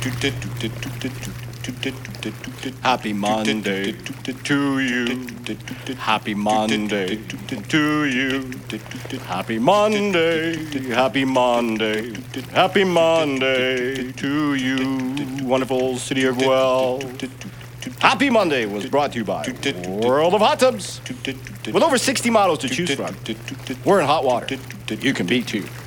Happy Monday to you. Happy Monday to you. Happy Monday, happy Monday, happy Monday to you. Wonderful city of Guel. Happy Monday was brought to you by World of Hot Tubs. With over 60 models to choose from, we're in hot water. You can be too.